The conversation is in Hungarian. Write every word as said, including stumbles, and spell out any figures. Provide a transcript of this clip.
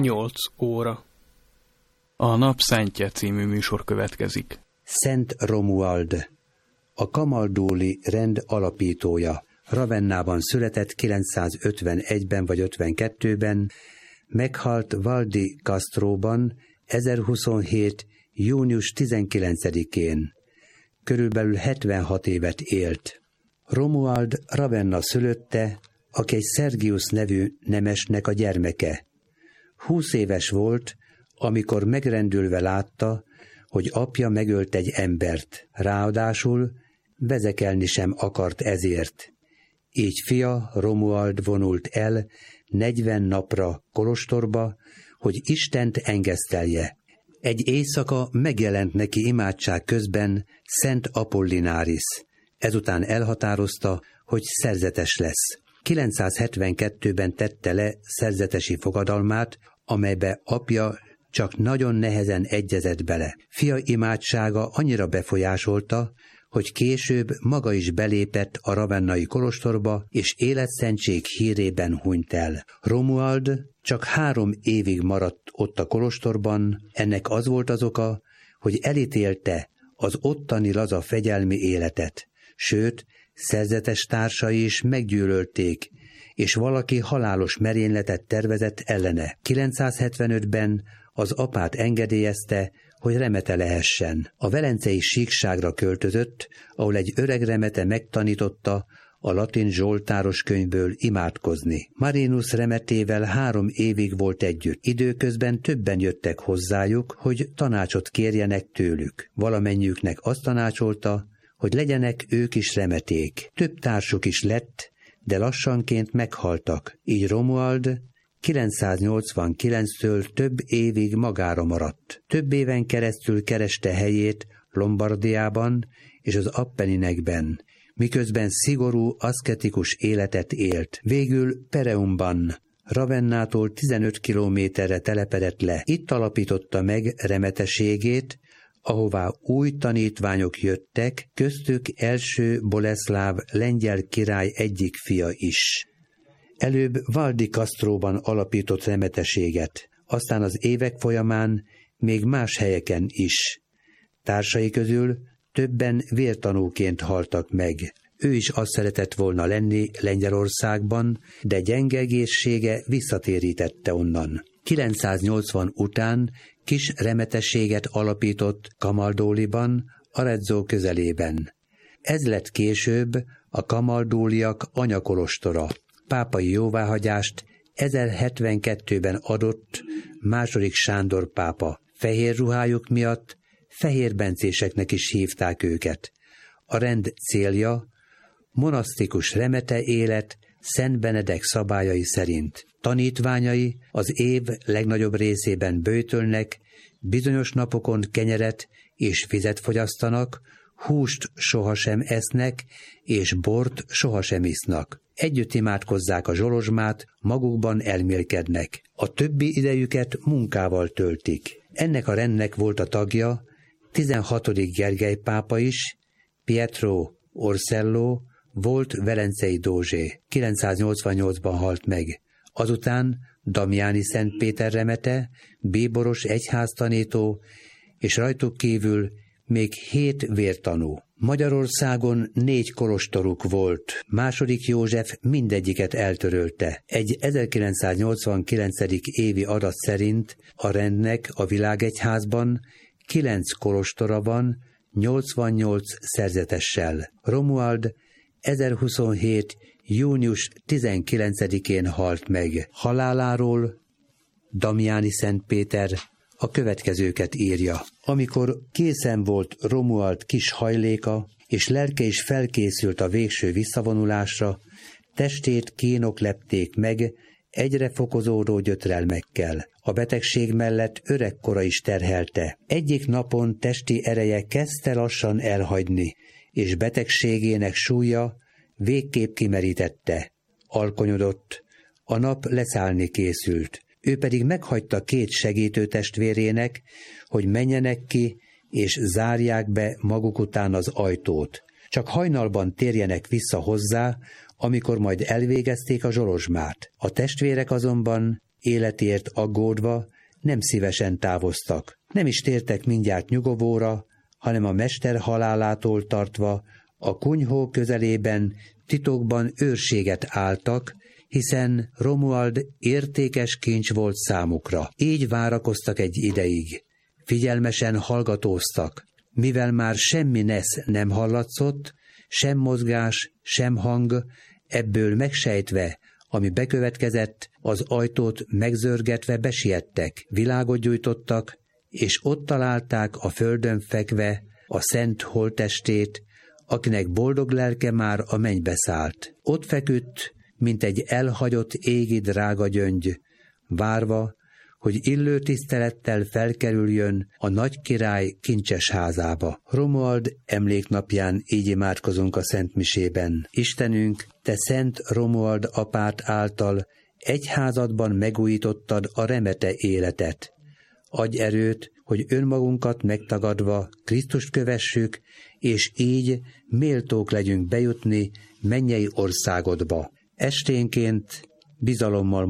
nyolc óra. A Nap Szentje című műsor következik. Szent Romuald, a kamaldóli rend alapítója, Ravennában született kilencszázötvenegyben vagy ötvenkettőben, meghalt Val di Castróban ezerhuszonhét. június tizenkilencedikén. Körülbelül hetvenhat évet élt. Romuald Ravenna szülötte, aki egy Sergius nevű nemesnek a gyermeke. Húsz éves volt, amikor megrendülve látta, hogy apja megölt egy embert, ráadásul vezekelni sem akart ezért. Így fia Romuald vonult el negyven napra kolostorba, hogy Istent engesztelje. Egy éjszaka megjelent neki imádság közben Szent Apollináris. Ezután elhatározta, hogy szerzetes lesz. kilencszázhetvenkettőben tette le szerzetesi fogadalmát, amelybe apja csak nagyon nehezen egyezett bele. Fia imádsága annyira befolyásolta, hogy később maga is belépett a ravennai kolostorba, és életszentség hírében hunyt el. Romuald csak három évig maradt ott a kolostorban, ennek az volt az oka, hogy elítélte az ottani laza fegyelmi életet, sőt, szerzetes társai is meggyűlölték, és valaki halálos merényletet tervezett ellene. kilencszázhetvenötben az apát engedélyezte, hogy remete lehessen. A velencei síkságra költözött, ahol egy öreg remete megtanította a latin zsoltáros könyvből imádkozni. Marinus remetével három évig volt együtt. Időközben többen jöttek hozzájuk, hogy tanácsot kérjenek tőlük. Valamennyiüknek azt tanácsolta, hogy legyenek ők is remeték. Több társuk is lett, de lassanként meghaltak. Így Romuald kilencszáznyolcvankilenctől több évig magára maradt. Több éven keresztül kereste helyét Lombardiában és az Appenninekben, miközben szigorú, aszketikus életet élt. Végül Pereumban, Ravennától tizenöt kilométerre telepedett le. Itt alapította meg remeteségét, ahová új tanítványok jöttek, köztük első Boleszláv lengyel király egyik fia is. Előbb Val di Castróban alapított remeteséget, aztán az évek folyamán még más helyeken is. Társai közül többen vértanúként haltak meg. Ő is azt szeretett volna lenni Lengyelországban, de gyenge egészsége visszatérítette onnan. kilencszáznyolcvan után kis remetességet alapított Camaldoliban, Arezzo közelében. Ez lett később a kamaldóliak anyakolostora. Pápai jóváhagyást ezerhetvenkettőben adott második Sándor pápa. Fehér ruhájuk miatt fehérbencéseknek is hívták őket. A rend célja monasztikus remete élet Szent Benedek szabályai szerint. Tanítványai az év legnagyobb részében böjtölnek, bizonyos napokon kenyeret és vizet fogyasztanak, húst sohasem esznek, és bort sohasem isznak. Együtt imádkozzák a zsolozsmát, magukban elmélkednek. A többi idejüket munkával töltik. Ennek a rendnek volt a tagja tizenhatodik Gergely pápa is, Pietro Orsello, volt velencei dózsé. kilencszáznyolcvannyolcban halt meg. Azután Damiani Szent Péter remete, bíboros egyháztanító, és rajtuk kívül még hét vértanú. Magyarországon négy kolostoruk volt, második József mindegyiket eltörölte. Egy ezerkilencszáznyolcvankilencedik évi adat szerint a rendnek a világegyházban kilenc kolostora van, nyolcvannyolc szerzetessel. Romuald ezerhuszonhét. június tizenkilencedikén halt meg. Haláláról Damiani Szent Péter a következőket írja. Amikor készen volt Romuald kis hajléka, és lelke is felkészült a végső visszavonulásra, testét kínok lepték meg egyre fokozódó gyötrelmekkel. A betegség mellett öregkora is terhelte. Egyik napon testi ereje kezdte lassan elhagyni, és betegségének súlya végképp kimerítette. Alkonyodott, a nap leszállni készült. Ő pedig meghagyta két segítő testvérének, hogy menjenek ki, és zárják be maguk után az ajtót. Csak hajnalban térjenek vissza hozzá, amikor majd elvégezték a zsolozsmát. A testvérek azonban életért aggódva nem szívesen távoztak. Nem is tértek mindjárt nyugovóra, hanem a mester halálától tartva a kunyhó közelében titokban őrséget álltak, hiszen Romuald értékes kincs volt számukra. Így várakoztak egy ideig. Figyelmesen hallgatóztak, mivel már semmi nesz nem hallatszott, sem mozgás, sem hang, ebből megsejtve, ami bekövetkezett, az ajtót megzörgetve besiettek, világot gyújtottak, és ott találták a földön fekve a szent holttestét, akinek boldog lelke már a mennybe szállt. Ott feküdt, mint egy elhagyott égi drága gyöngy, várva, hogy illő tisztelettel felkerüljön a nagy király kincses házába. Romuald emléknapján így imádkozunk a szentmisében. Istenünk, te szent Romuald apát által egyházadban megújítottad a remete életet. Adj erőt, hogy önmagunkat megtagadva Krisztust kövessük, és így méltók legyünk bejutni mennyei országodba. Esténként bizalommal